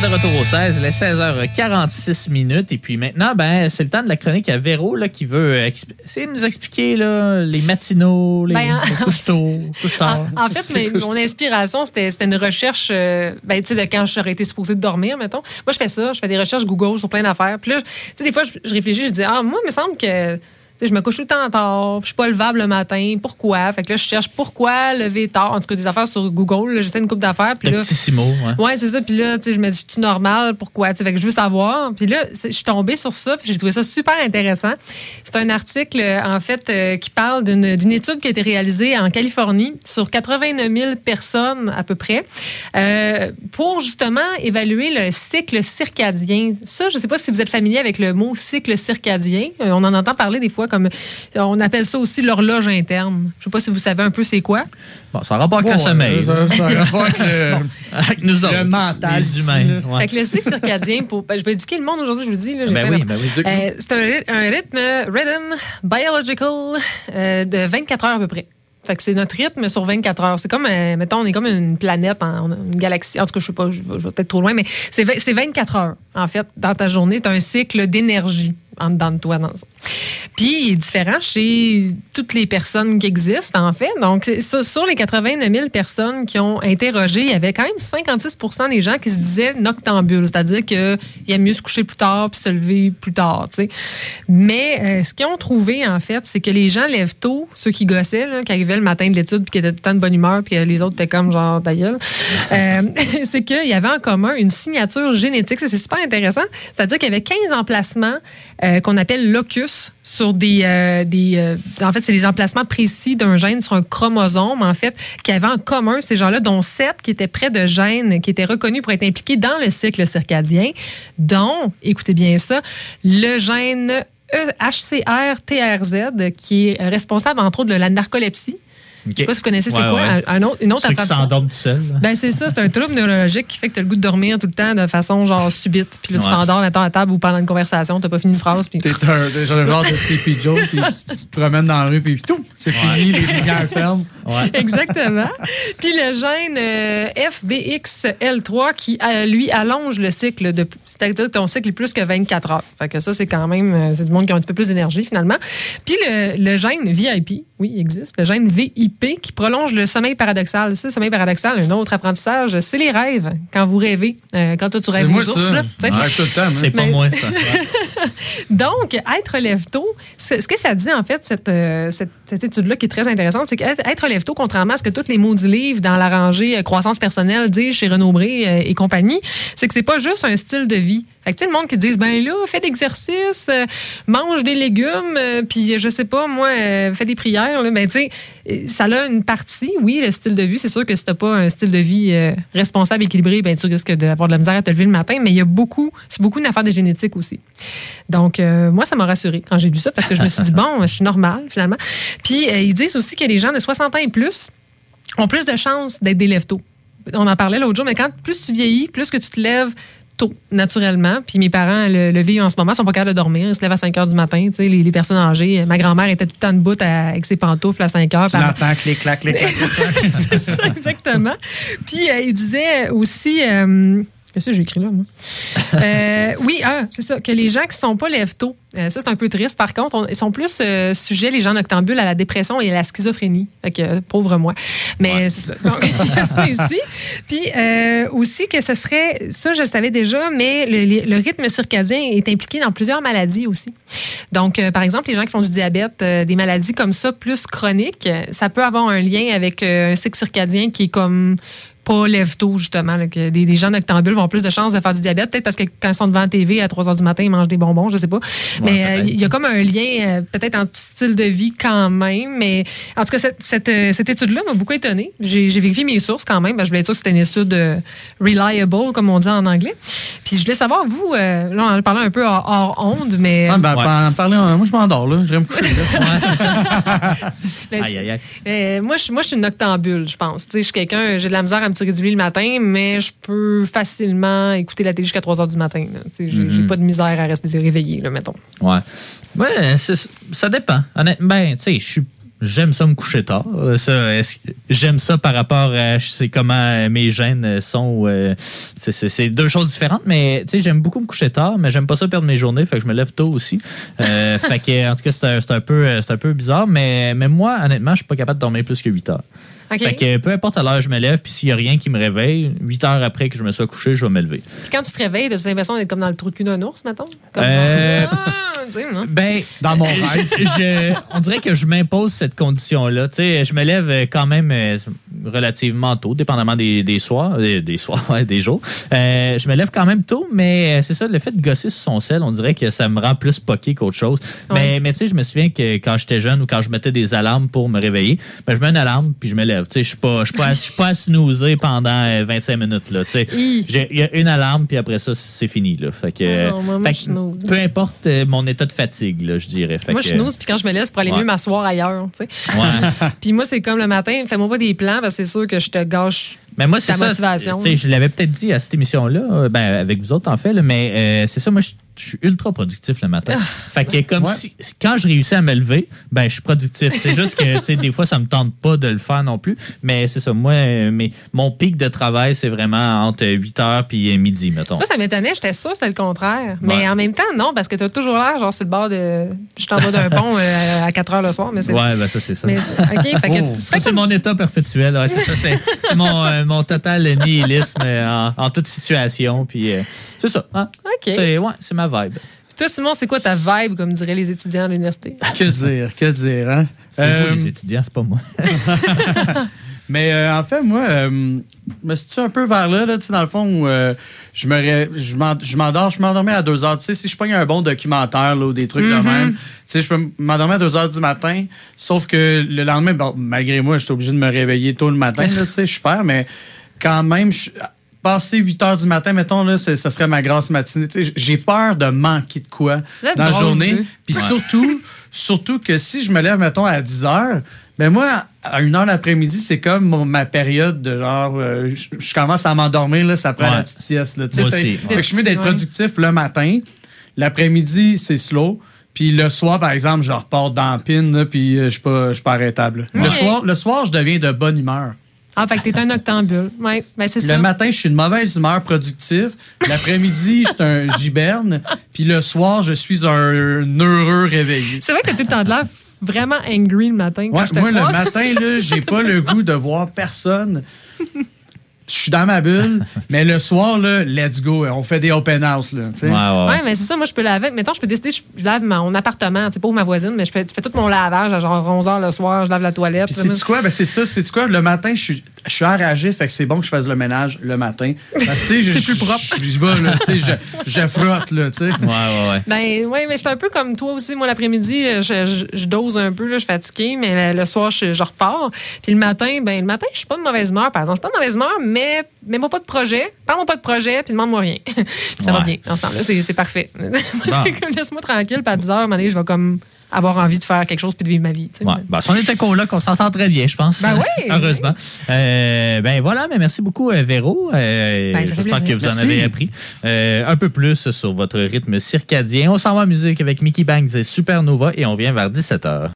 de retour au 16, il est 16h46 minutes. Et puis maintenant, c'est le temps de la chronique à Véro là, qui veut essayer de nous expliquer là, les matinaux, les couche-tôt, couche-tard. En fait, mon inspiration, c'était une recherche de quand j'aurais été supposée de dormir, mettons. Moi, je fais ça, je fais des recherches Google sur plein d'affaires. Puis là, des fois, je réfléchis, je dis, moi, il me semble que... je me couche tout le temps tard, je suis pas levable le matin. Pourquoi? Fait que là, je cherche pourquoi lever tard. En tout cas, des affaires sur Google. Là, j'essaie une couple d'affaires. Puis là, ouais, c'est ça. Puis là, je me dis, je suis normal. Pourquoi? Fait que je veux savoir. Puis là, je suis tombée sur ça. Puis j'ai trouvé ça super intéressant. C'est un article, en fait, qui parle d'une étude qui a été réalisée en Californie sur 89 000 personnes à peu près pour justement évaluer le cycle circadien. Ça, je sais pas si vous êtes familier avec le mot cycle circadien. On en entend parler des fois comme on appelle ça aussi l'horloge interne. Je sais pas si vous savez un peu c'est quoi. Bon, ça a rapport avec le sommeil. Ça a rapport avec nous autres. Le mental. Les humains. Ouais. Fait que le cycle circadien, je vais éduquer le monde aujourd'hui, je vous dis. Là, c'est un rhythm biological de 24 heures à peu près. Fait que c'est notre rythme sur 24 heures. C'est comme, mettons, on est comme une planète, une galaxie. En tout cas, je sais pas, je vais peut-être trop loin, mais c'est 24 heures, en fait, dans ta journée. Tu as un cycle d'énergie en dedans de toi. Puis, il est différent chez toutes les personnes qui existent, en fait. Donc, sur les 89 000 personnes qui ont interrogé, il y avait quand même 56 % des gens qui se disaient noctambules, c'est-à-dire qu'il aime mieux se coucher plus tard puis se lever plus tard, tu sais. Mais ce qu'ils ont trouvé, en fait, c'est que les gens lèvent tôt, ceux qui gossaient, là, qui arrivaient le matin de l'étude puis qui étaient tout le temps de bonne humeur puis les autres étaient comme genre ta gueule, c'est qu'il y avait en commun une signature génétique. Ça, c'est super intéressant. C'est-à-dire qu'il y avait 15 emplacements qu'on appelle locus sur en fait, c'est les emplacements précis d'un gène sur un chromosome, en fait, qui avaient en commun ces gens-là, dont 7 qui étaient près de gènes qui étaient reconnus pour être impliqués dans le cycle circadien, dont, écoutez bien ça, le gène HCR-TRZ, qui est responsable, entre autres, de la narcolepsie. Je ne sais pas si vous connaissez c'est quoi. Une autre ceux qui s'endorment tout seul. C'est ça, c'est un trouble neurologique qui fait que tu as le goût de dormir tout le temps de façon genre subite. Puis là, tu t'endors à la table ou pendant une conversation, tu n'as pas fini une phrase. Puis... T'es un genre de Sleepy Joe, puis tu te promènes dans la rue, puis tout, c'est fini, les lumières ferment. Ouais. Exactement. Puis le gène FBXL3 qui, lui, allonge le cycle, c'est-à-dire que ton cycle est plus que 24 heures. Fait que ça, c'est quand même, c'est du monde qui a un petit peu plus d'énergie, finalement. Puis le gène VIP, oui, il existe, le gène VIP qui prolonge le sommeil paradoxal. Ça, le sommeil paradoxal, un autre apprentissage, c'est les rêves. Quand vous rêvez, quand toi, tu rêves aux ours. Là, tout le temps. C'est pas moi, ça. Donc, être lève-tôt, ce que ça dit, en fait, cette étude-là qui est très intéressante, c'est qu'être lève-tôt, contrairement à ce que tous les mots du livre dans la rangée croissance personnelle disent chez Renaud Bré et compagnie, c'est que c'est pas juste un style de vie. Fait que, tu sais, le monde qui dit, fais de l'exercice, mange des légumes, puis je sais pas, moi, fais des prières, là, tu sais, ça a une partie, oui, le style de vie. C'est sûr que si t'as pas un style de vie responsable, équilibré, tu risques d'avoir de la misère à te lever le matin, mais c'est beaucoup une affaire de génétique aussi. Donc, moi, ça m'a rassurée quand j'ai lu ça, parce que je me suis dit, je suis normale, finalement. Puis, ils disent aussi que les gens de 60 ans et plus ont plus de chances d'être des lève-tôt. On en parlait l'autre jour, mais plus tu vieillis, plus que tu te lèves tôt, naturellement. Puis mes parents le vivent en ce moment, sont pas capables de dormir. Ils se lèvent à 5 heures du matin. Tu sais, les personnes âgées. Ma grand-mère était tout le temps debout avec ses pantoufles à 5 heures. Tu l'entends, clic, clac, clic, clac, clic, clac. C'est ça, exactement. Puis il disait aussi... Qu'est-ce que j'ai écrit là, moi? C'est ça, que les gens qui ne sont pas lève-tôt, ça, c'est un peu triste. Par contre, ils sont plus sujets, les gens noctambules, à la dépression et à la schizophrénie. Fait que, pauvre moi. Mais c'est ça. Donc, c'est ici. Puis, aussi que ce serait, ça, je le savais déjà, mais le rythme circadien est impliqué dans plusieurs maladies aussi. Donc, par exemple, les gens qui font du diabète, des maladies comme ça, plus chroniques, ça peut avoir un lien avec un cycle circadien qui est comme... pas lève-tôt, justement. Là, que des gens noctambules vont avoir plus de chances de faire du diabète, peut-être parce que quand ils sont devant la TV à 3 heures du matin, ils mangent des bonbons, je sais pas. Mais il y a comme un lien, peut-être entre style de vie quand même. Mais en tout cas, cette étude-là m'a beaucoup étonnée. J'ai vérifié mes sources quand même. Je voulais être sûre que c'était une étude reliable, comme on dit en anglais. Puis je voulais savoir, vous, là, on en parlait un peu hors onde, mais... moi, je m'endors, là. Je vais me coucher, là. Moi, je suis une noctambule, je pense. Je suis quelqu'un, j'ai de la misère à me tirer du lit le matin, mais je peux facilement écouter la télé jusqu'à 3 heures du matin. J'ai pas de misère à rester réveillé, là, mettons. Ouais. Ouais, ça dépend. Honnêtement, je suis j'aime ça me coucher tard. J'aime ça par rapport à je sais comment mes gènes sont. C'est deux choses différentes, mais tu sais, j'aime beaucoup me coucher tard, mais j'aime pas ça perdre mes journées, fait que je me lève tôt aussi. Fait que, en tout cas, c'est un peu bizarre, mais moi, honnêtement, je suis pas capable de dormir plus que 8 heures. Okay. Fait que peu importe à l'heure je me lève, puis s'il y a rien qui me réveille, 8 heures après que je me sois couché, je vais me lever. Puis quand tu te réveilles, as-tu l'impression d'être comme dans le trou de cul d'un ours, mettons? Comme dans mon rêve. On dirait que je m'impose cette condition-là. Tu sais, je me lève quand même relativement tôt, dépendamment des soirs, des jours. Je me lève quand même tôt, mais c'est ça, le fait de gosser sur son sel, on dirait que ça me rend plus poqué qu'autre chose. Ouais. Mais tu sais, je me souviens que quand j'étais jeune ou quand je mettais des alarmes pour me réveiller, je mets une alarme puis je me lève. Je suis pas à snoozer pendant 25 minutes. Là, il y a une alarme, puis après ça, c'est fini. Là. Fait que, peu importe mon état de fatigue, là, je dirais. Moi, je snooze, puis quand je me laisse pour aller mieux m'asseoir ailleurs. Ouais. Puis moi, c'est comme le matin, fais-moi pas des plans, parce que c'est sûr que je te gâche. Mais moi, c'est ta motivation. Je l'avais peut-être dit à cette émission-là, avec vous autres, en fait, là, mais c'est ça, moi, je suis ultra productif le matin. Fait que comme si, quand je réussis à me lever, je suis productif. C'est juste que des fois, ça me tente pas de le faire non plus. Mais c'est ça, moi, mon pic de travail, c'est vraiment entre 8h et midi, mettons. Ça m'étonnait, j'étais sûre que c'était le contraire. Mais en même temps, non, parce que t'as toujours l'air genre sur le bord de. Je t'en bas d'un pont à 4h le soir. Mais c'est... Ouais, ça, c'est ça. Mais, OK, fait que ça, c'est mon état perpétuel. Ouais, c'est mon total nihilisme en toute situation. Puis c'est ça. Hein? OK. C'est ma vibe. Puis toi, Simon, c'est quoi ta vibe, comme diraient les étudiants à l'université? Que dire, hein? C'est vous, les étudiants, c'est pas moi. Mais en fait, moi, je me situe un peu vers là, dans le fond, où je m'endormais à 2 heures. Tu sais, si je pogne un bon documentaire là, ou des trucs de même, tu sais, je peux m'endormir à 2 heures du matin, sauf que le lendemain, malgré moi, je suis obligé de me réveiller tôt le matin, tu sais, je perds, mais quand même, passer 8 heures du matin, mettons, là, ça serait ma grasse matinée. Tu sais, j'ai peur de manquer de quoi dans la journée. Puis surtout que si je me lève, mettons, à 10 heures, moi, à 1 heure l'après-midi, c'est comme ma période de genre, je commence à m'endormir, là, ça prend la petite sieste. Là, fait que je suis mieux d'être productif le matin. L'après-midi, c'est slow. Puis le soir, par exemple, je repars dans la pine, là, puis je suis pas arrêtable. Le soir, je deviens de bonne humeur. Ah, fait que t'es un octambule. Oui, c'est ça. Le matin, je suis de mauvaise humeur productive. L'après-midi, je suis un giberne. Puis le soir, je suis un heureux réveillé. C'est vrai que t'as tout le temps de l'air vraiment angry le matin. Quand je te croise. Le matin, là, j'ai pas le goût de voir personne. Je suis dans ma bulle, mais le soir, là, let's go. On fait des open house. Là, ouais, mais c'est ça. Moi, je peux laver. Mettons, je peux décider, je lave mon appartement. Pas ma voisine, mais je fais tout mon lavage à genre 11h le soir. Je lave la toilette. Puis c'est-tu quoi? C'est ça. C'est-tu quoi? Le matin, je suis enragé, fait que c'est bon que je fasse le ménage le matin. Parce que, c'est plus propre. Je vais, là, je frotte, là, tu sais. Ouais, mais je suis un peu comme toi aussi. Moi, l'après-midi, je dose un peu, là, je suis fatiguée, mais le soir, je repars. Puis le matin, je suis pas de mauvaise humeur, par exemple. Je suis pas de mauvaise humeur, mais mets-moi pas de projet, parle-moi pas de projet, puis demande-moi rien. Ça va bien. Dans ce temps-là, c'est parfait. Laisse-moi tranquille, puis à 10 heures, à un moment donné, je vais comme avoir envie de faire quelque chose puis de vivre ma vie. Si on était coloc, on s'entend très bien, je pense. Oui. Heureusement. Voilà, mais merci beaucoup, Véro. J'espère que vous en avez appris un peu plus sur votre rythme circadien. On s'en va en musique avec Mickey Banks et Supernova et on vient vers 17h.